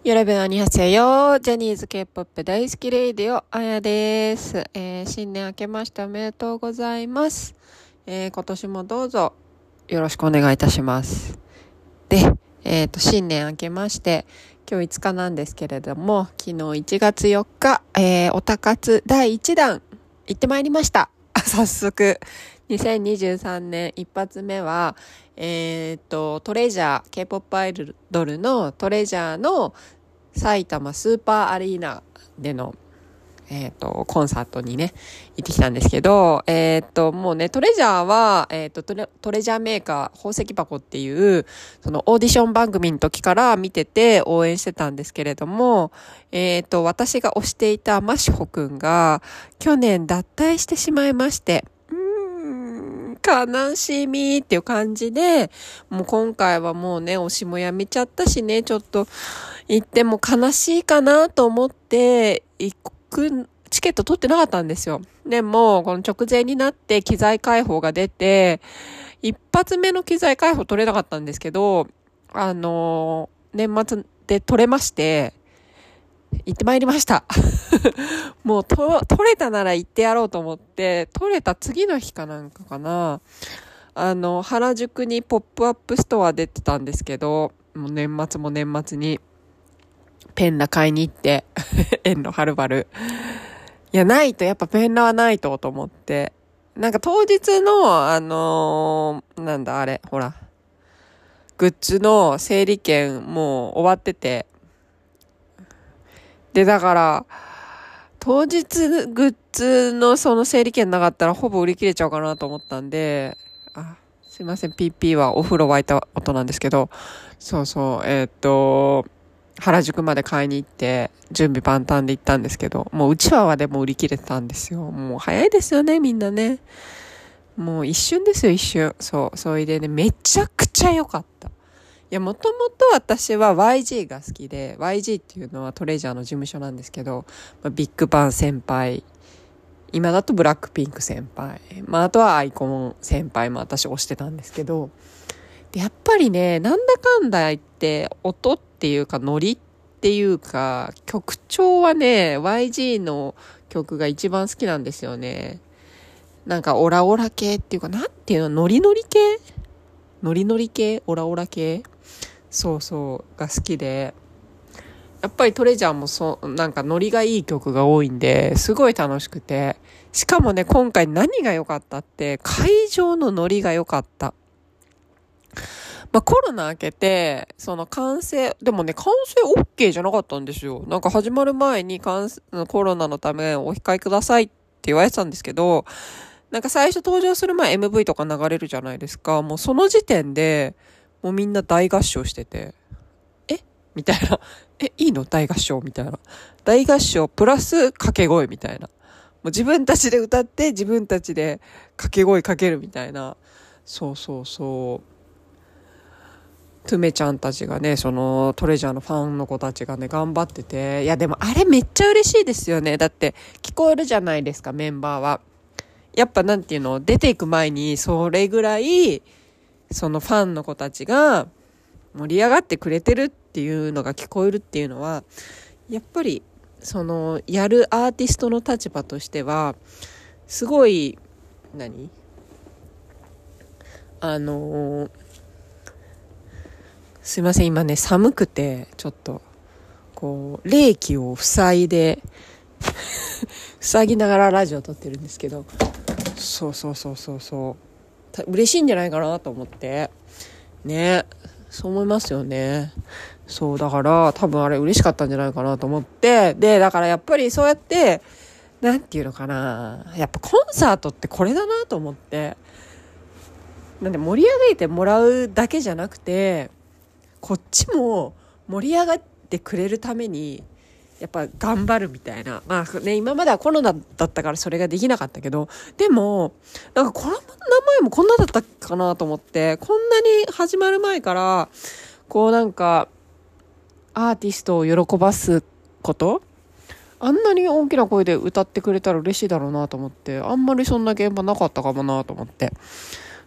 여러분 안녕하세요.ジャニーズ K-POP 大好きレイディオあやです。新年明けましておめでとうございます。今年もどうぞよろしくお願いいたします。で、新年明けまして今日5日なんですけれども、昨日1月4日、おたかつ第1弾行ってまいりました。早速2023年一発目はトレジャー K-POP アイドルのトレジャーの埼玉スーパーアリーナでのコンサートにね行ってきたんですけど、もうねトレジャーはトレジャーメーカー宝石箱っていうそのオーディション番組の時から見てて応援してたんですけれども、私が推していたマシホくんが去年脱退してしまいまして、悲しみっていう感じで、もう今回はもうね、推しもやめちゃったしね、ちょっと行っても悲しいかなと思って、チケット取ってなかったんですよ。でも、この直前になって機材開放が出て、一発目の機材開放取れなかったんですけど、年末で取れまして、行ってまいりました。もう取れたなら行ってやろうと思って、取れた次の日かなんかかな。原宿にポップアップストア出てたんですけど、もう年末にペンラ買いに行って、遠路はるばる。いや、ないと、やっぱペンラはないと思って。なんか当日の、なんだあれ、ほら、グッズの整理券もう終わってて、で、だから、当日グッズのその整理券なかったらほぼ売り切れちゃうかなと思ったんで、すいません、PP はお風呂沸いた音なんですけど、そうそう、原宿まで買いに行って、準備万端で行ったんですけど、もううちわはでも売り切れてたんですよ。もう早いですよね、みんなね。もう一瞬ですよ、一瞬。そう、それでね、めちゃくちゃ良かった。いや、もともと私は YG が好きで、YG っていうのはトレジャーの事務所なんですけど、ビッグバン先輩、今だとブラックピンク先輩、あとはアイコン先輩も私推してたんですけど、でやっぱりね、なんだかんだ言って、音っていうかノリっていうか、曲調はね、YG の曲が一番好きなんですよね。なんかオラオラ系っていうか、なんていうの、ノリノリ系オラオラ系そうそうが好きで、やっぱりトレジャーもなんかノリがいい曲が多いんで、すごい楽しくて、しかもね、今回何が良かったって、会場のノリが良かった。コロナ明けて、でもね、歓声 OK じゃなかったんですよ。なんか始まる前にコロナのためお控えくださいって言われてたんですけど、なんか最初登場する前 MV とか流れるじゃないですか。もうその時点で、もうみんな大合唱してて、みたいな。いいの大合唱みたいな。大合唱プラス掛け声みたいな。もう自分たちで歌って自分たちで掛け声かけるみたいな。そうそうそう。トゥメちゃんたちがね、そのトレジャーのファンの子たちがね、頑張ってて。いやでもあれめっちゃ嬉しいですよね。だって聞こえるじゃないですか、メンバーは。やっぱなんていうの、出ていく前にそれぐらい、そのファンの子たちが盛り上がってくれてるっていうのが聞こえるっていうのは、やっぱりそのやるアーティストの立場としてはすごいすいません、今ね寒くてちょっとこう冷気を塞ぎながらラジオを撮ってるんですけど、そう嬉しいんじゃないかなと思ってね。そう思いますよね。そう、だから多分あれ嬉しかったんじゃないかなと思って、で、だからやっぱりそうやって、なんていうのかな、やっぱコンサートってこれだなと思って、なんで盛り上げてもらうだけじゃなくて、こっちも盛り上がってくれるために、やっぱ頑張るみたいな。今まではコロナだったからそれができなかったけど、でも、なんかこの名前もこんなだったかなと思って、こんなに始まる前から、こうなんか、アーティストを喜ばすことあんなに大きな声で歌ってくれたら嬉しいだろうなと思って、あんまりそんな現場なかったかもなと思って。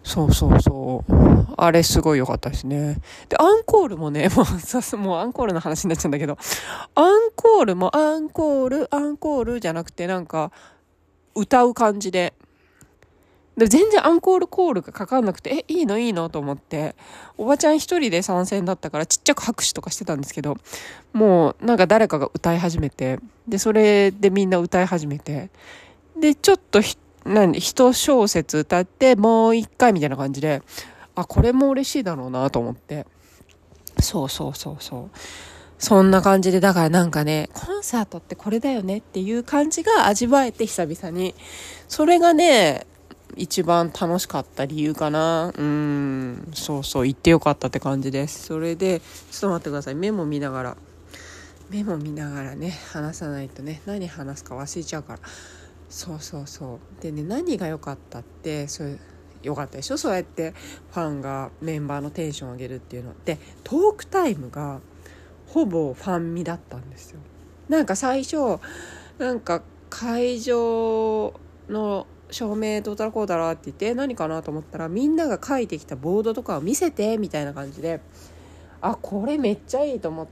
そうそうそう。あれすごい良かったですね。で、アンコールもね、もうアンコールの話になっちゃうんだけど、アンコールもアンコールじゃなくてなんか歌う感じで、全然アンコールコールがかかんなくて、いいのいいのと思って、おばちゃん一人で参戦だったからちっちゃく拍手とかしてたんですけど、もうなんか誰かが歌い始めて、で、それでみんな歌い始めて、で、ちょっと一小節歌って、もう一回みたいな感じで、あ、これも嬉しいだろうなと思って。そうそうそうそう。そんな感じで、だからなんかね、コンサートってこれだよねっていう感じが味わえて久々に。それがね、一番楽しかった理由かな。そうそう、行ってよかったって感じです。それで、ちょっと待ってください。メモ見ながらね、話さないとね、何話すか忘れちゃうから。そうそうそう。でね、何が良かったって、良かったでしょ、そうやってファンがメンバーのテンション上げるっていうので、トークタイムがほぼファンミだったんですよ。なんか最初、なんか会場の照明どうだらこうだらって言って何かなと思ったら、みんなが書いてきたボードとかを見せてみたいな感じで、あ、これめっちゃいいと思って、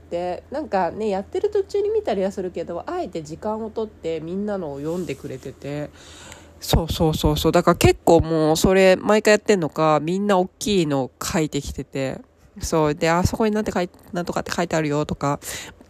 なんかね、やってる途中に見たりはするけど、あえて時間を取ってみんなのを読んでくれてて、そうそうそうそう。だから結構もうそれ毎回やってんのか、みんな大きいの書いてきてて、そう。で、あそこになんとかって書いてあるよとか、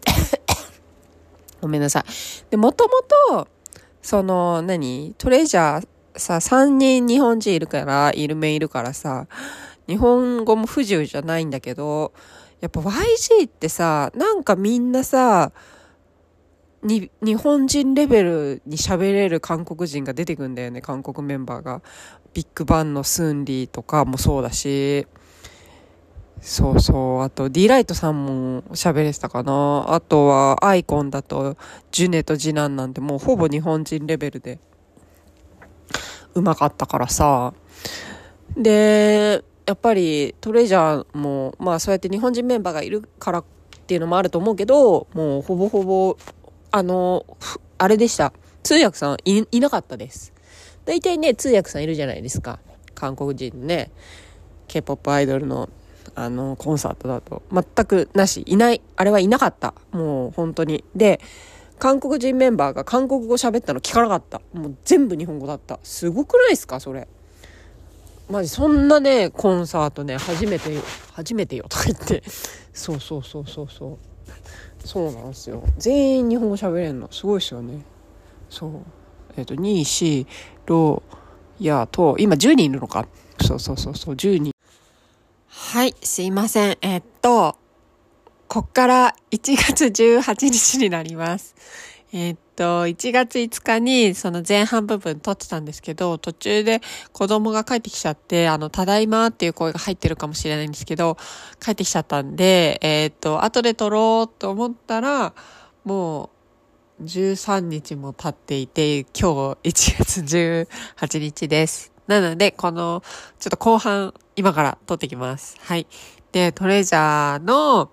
ごめんなさい。で、もともと、トレジャーさ、3人日本人いるから、いるからさ、日本語も不自由じゃないんだけど、やっぱ YG ってさ、なんかみんなさ、日本人レベルに喋れる韓国人が出てくんだよね、韓国メンバーが。ビッグバンのスンリーとかもそうだし、そうそう。あと、D ライトさんも喋れてたかな。あとは、アイコンだと、ジュネと次男なんてもうほぼ日本人レベルで上手かったからさ。で、やっぱりトレジャーも、まあそうやって日本人メンバーがいるからっていうのもあると思うけど、もうほぼほぼ、あれでした。通訳さんいなかったです。大体ね、通訳さんいるじゃないですか。韓国人のね、K-POP アイドルのコンサートだと。全くなし。いない。あれはいなかった。もう本当に。で、韓国人メンバーが韓国語喋ったの聞かなかった。もう全部日本語だった。すごくないですかそれ。マジ、そんなね、コンサートね、初めてよとか言って。そうそうそうそうそう。そうなんですよ。全員日本語喋れんの。すごいですよね。そう。ニーシー、ロー、ヤーと、今10人いるのか。そうそうそうそう、10人。はい、すいません。こっから1月18日になります。1月5日にその前半部分撮ってたんですけど、途中で子供が帰ってきちゃって、ただいまっていう声が入ってるかもしれないんですけど、帰ってきちゃったんで、後で撮ろうと思ったら、もう13日も経っていて、今日1月18日です。なので、ちょっと後半、今から撮ってきます。はい。で、トレジャーの、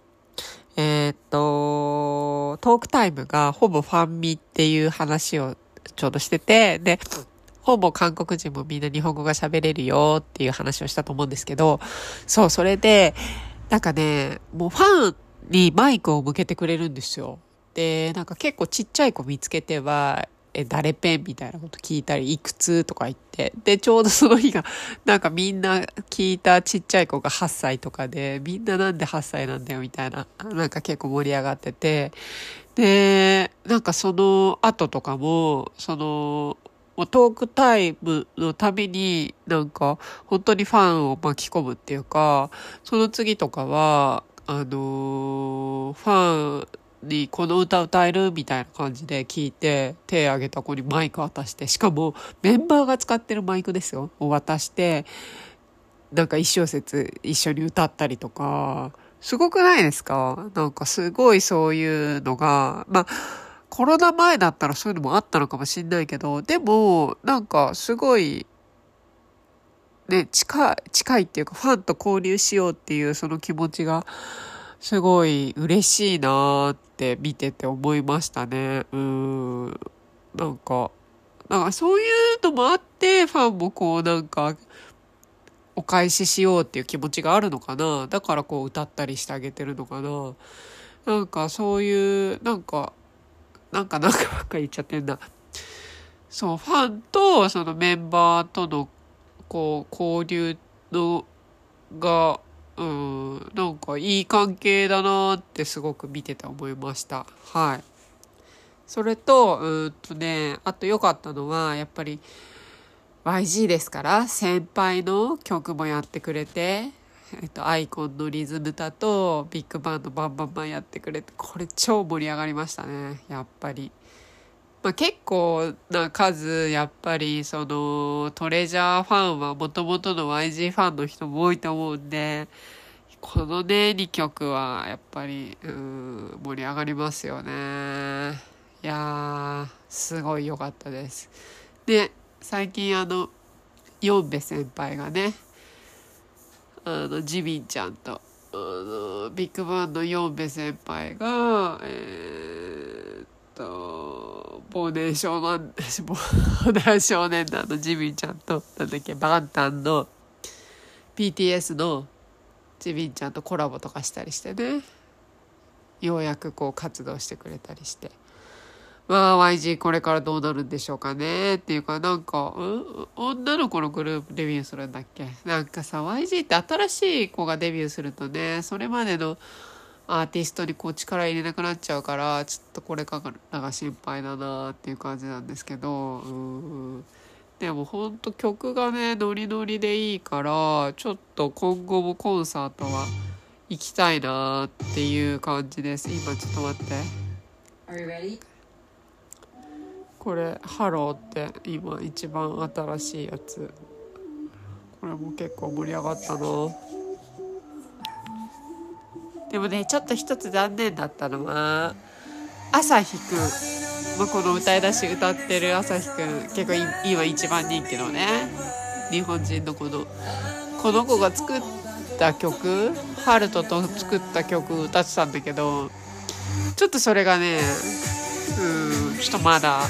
トークタイムがほぼファンミっていう話をちょうどしてて、で、ほぼ韓国人もみんな日本語が喋れるよっていう話をしたと思うんですけど、そう、それで、なんかね、もうファンにマイクを向けてくれるんですよ。で、なんか結構ちっちゃい子見つけては、誰ペンみたいなこと聞いたり、いくつとか言って。で、ちょうどその日が、なんかみんな聞いたちっちゃい子が8歳とかで、みんななんで8歳なんだよみたいな、なんか結構盛り上がってて。で、なんかその後とかも、もうトークタイムのためになんか本当にファンを巻き込むっていうか、その次とかは、ファンにこの歌歌えるみたいな感じで聞いて、手挙げた子にマイク渡して、しかもメンバーが使ってるマイクですよ、を渡して、なんか一小節一緒に歌ったりとか、すごくないですか？なんかすごいそういうのが、まあ、コロナ前だったらそういうのもあったのかもしれないけど、でも、なんかすごい、ね、近いっていうか、ファンと交流しようっていうその気持ちが、すごい嬉しいなーって見てて思いましたね。なんか、そういうのもあって、ファンもこうなんか、 お返ししようっていう気持ちがあるのかな。だからこう歌ったりしてあげてるのかな。なんかそういう、なんかばっかり言っちゃってんだ。そう、ファンとそのメンバーとのこう交流のが、なんかいい関係だなってすごく見てて思いました。はい。それと、あと良かったのは、やっぱり YG ですから、先輩の曲もやってくれて、アイコンのリズムだと、ビッグバンドバンバンバンやってくれて、これ超盛り上がりましたね、やっぱり。まあ、結構な数、やっぱり、その、トレジャーファンは元々の YG ファンの人も多いと思うんで、このね、2曲は、やっぱり、盛り上がりますよね。いやー、すごい良かったです。で、最近ヨンベ先輩がね、ジミンちゃんと、ビッグバンのヨンベ先輩が、忘年少年、忘年少年団のジミンちゃんと、なんだっけ、バンタンの BTS のジミンちゃんとコラボとかしたりしてね、ようやくこう活動してくれたりして。まあ YG これからどうなるんでしょうかねっていうか、なんか、女の子のグループデビューするんだっけ。なんかさ、YG って新しい子がデビューするとね、それまでのアーティストにこう力入れなくなっちゃうから、ちょっとこれからが心配だなっていう感じなんですけど、でもほんと曲がね、ノリノリでいいから、ちょっと今後もコンサートは行きたいなっていう感じです。今ちょっと待って。Are you ready?これハローって今一番新しいやつ。これも結構盛り上がったな。でもね、ちょっと一つ残念だったのはアサヒくん、この歌い出し歌ってるアサヒくん、結構今一番人気のね、日本人のこの子が作った曲、ハルトと作った曲歌ってたんだけど、ちょっとそれがね、ちょっとまだ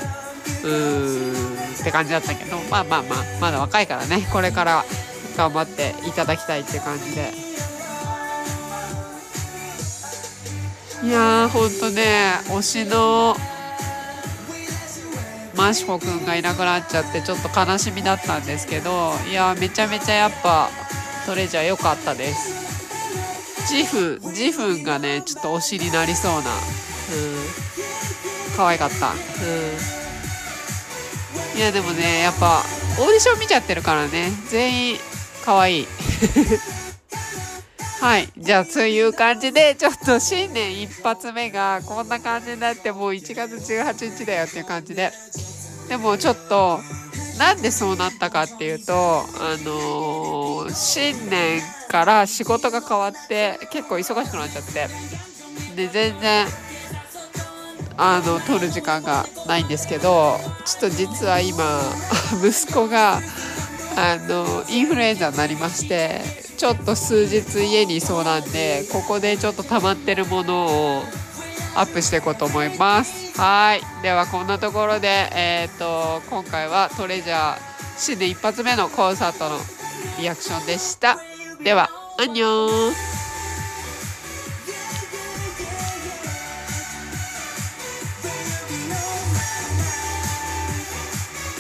って感じだったけど、まだ若いからね、これから頑張っていただきたいっていう感じで。いやーほんとね、推しのマシホくんがいなくなっちゃってちょっと悲しみだったんですけど、いやーめちゃめちゃやっぱトレジャー良かったです。ジフンがねちょっと推しになりそうな、可愛かった。いやでもね、やっぱオーディション見ちゃってるからね、全員可愛い。はい、じゃあそういう感じで、ちょっと新年一発目がこんな感じになって、もう1月18日だよっていう感じで。でもちょっとなんでそうなったかっていうと、新年から仕事が変わって結構忙しくなっちゃって、で全然撮る時間がないんですけど、ちょっと実は今息子がインフルエンザになりまして、ちょっと数日家にいそうなんで、ここでちょっと溜まってるものをアップしていこうと思います。はい、ではこんなところで、今回はトレジャー新年一発目のコンサートのリアクションでした。ではアンニョン。